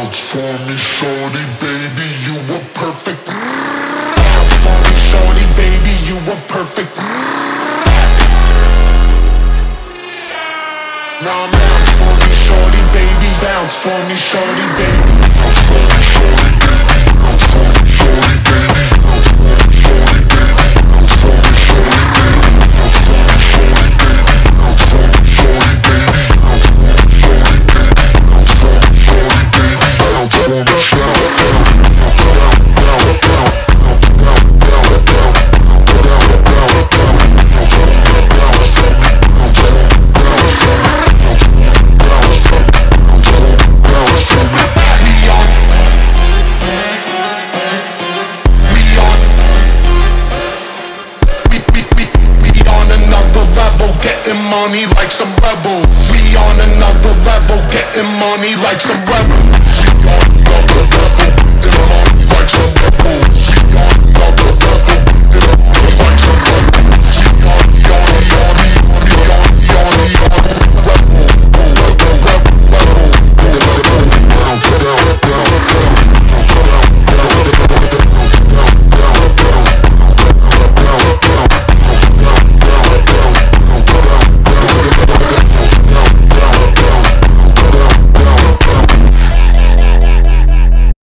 bounce for me, shorty, baby, you were perfect. Bounce for me, shorty, baby, you were perfect. Now bounce for me, shorty, baby, bounce for me, shorty, baby, bounce for me, shorty, baby, bounce for me, shorty, baby, bounce for me, shorty, baby, bounce for me, shorty, baby, bounce for me, shorty, baby, bounce for me, shorty, baby, bounce for me, shorty, baby, bounce for me, shorty, baby, bounce for me, money like some rebel. We on another level, getting money like some rebel.